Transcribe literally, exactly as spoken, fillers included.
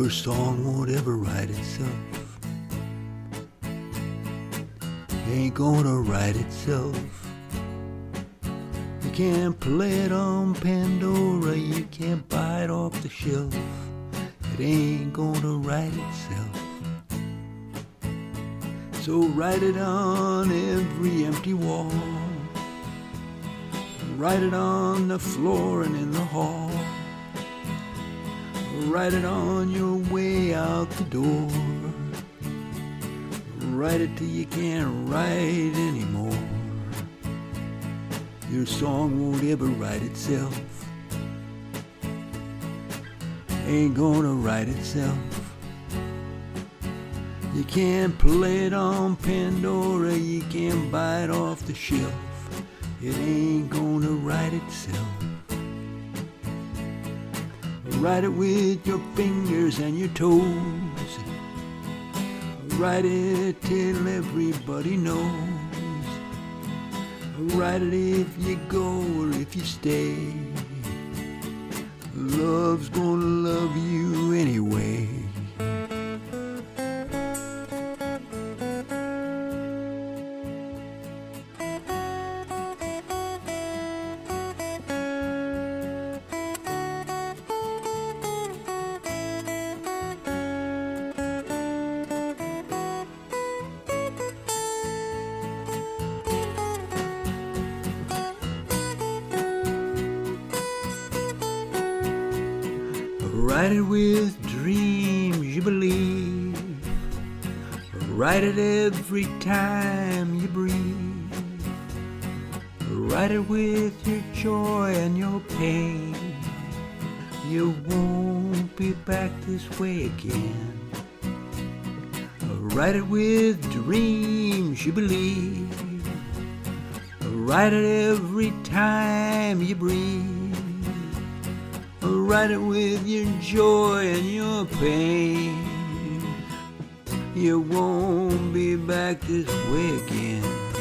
Your song won't ever write itself. Ain't gonna write itself. You can't play it on Pandora, you can't buy it off the shelf. It ain't gonna write itself. So write it on every empty wall. Write it on the floor and in the hall. Write it on your way out the door. Write it till you can't write anymore. Your song won't ever write itself. Ain't gonna write itself. You can't play it on Pandora, you can't buy it off the shelf. It ain't gonna write itself. Write it with your fingers and your toes. Write it till everybody knows. Write it if you go or if you stay. Love's gonna love you anyway. Write it with dreams you believe. Write it every time you breathe. Write it with your joy and your pain. You won't be back this way again. Write it with dreams you believe. Write it every time you breathe. Write it with your joy and your pain. You won't be back this way again.